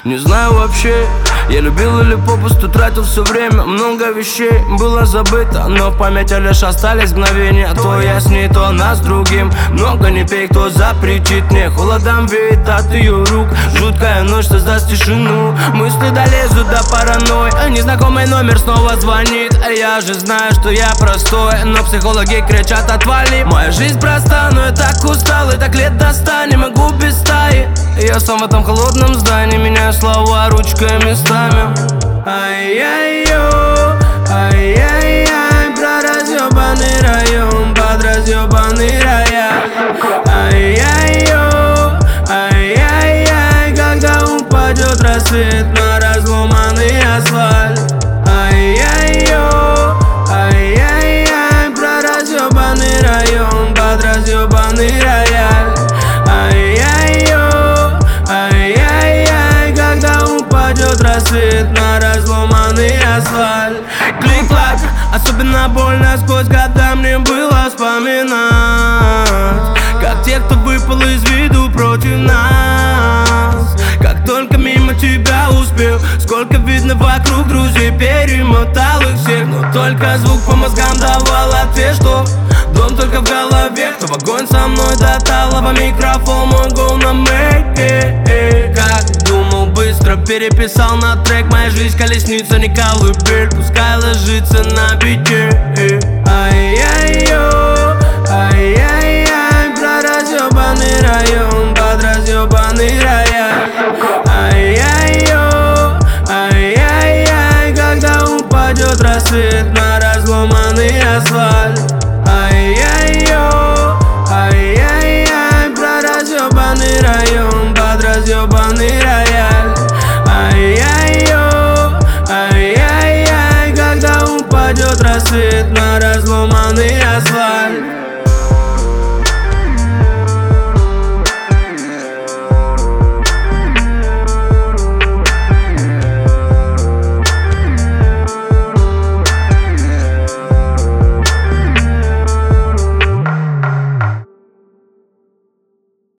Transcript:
Не знаю вообще, я любил или попусту тратил все время. Много вещей было забыто, но в памяти лишь остались мгновения. То я с ней, то она с другим. Много не пей, кто запретит мне. Холодом веет от ее рук. Жуткая ночь создаст тишину. Мысли долезут до паранойи. Незнакомый номер снова звонит. А я же знаю, что я простой, но психологи кричат: отвали. Моя жизнь проста, но я так устал. И так лет до 100 не могу без стаи. Я сам в этом холодном здании, меняю слова ручкой местами. Ай-яй-йо, ай-яй-яй, про разъебанный район, под разъебанный рояль. Ай-яй-йо, ай-яй-яй, когда упадет рассвет на разломанный асфальт. Ай-яй-йо, ай-яй-яй, про разъебанный район, под разъебанный рояль. Ай-яй-йо, ай-яй-яй, когда упадет рассвет на разломанный асфальт. Клик-клак, особенно больно сквозь года мне было вспоминать, как те, кто выпал из виду против нас. Как только мимо тебя успел, сколько видно вокруг друзей, перемотал их всех. Но только звук по мозгам давал ответ, что дом только в голове. Кто в огонь со мной до талого, микрофон мой go на make it. Как думал, быстро переписал на трек. Моя жизнь колесница, не колыбель, пускай ложится на бите. Ай-яй-йо, ай-яй-яй, про разъебанный район, под разъебанный район.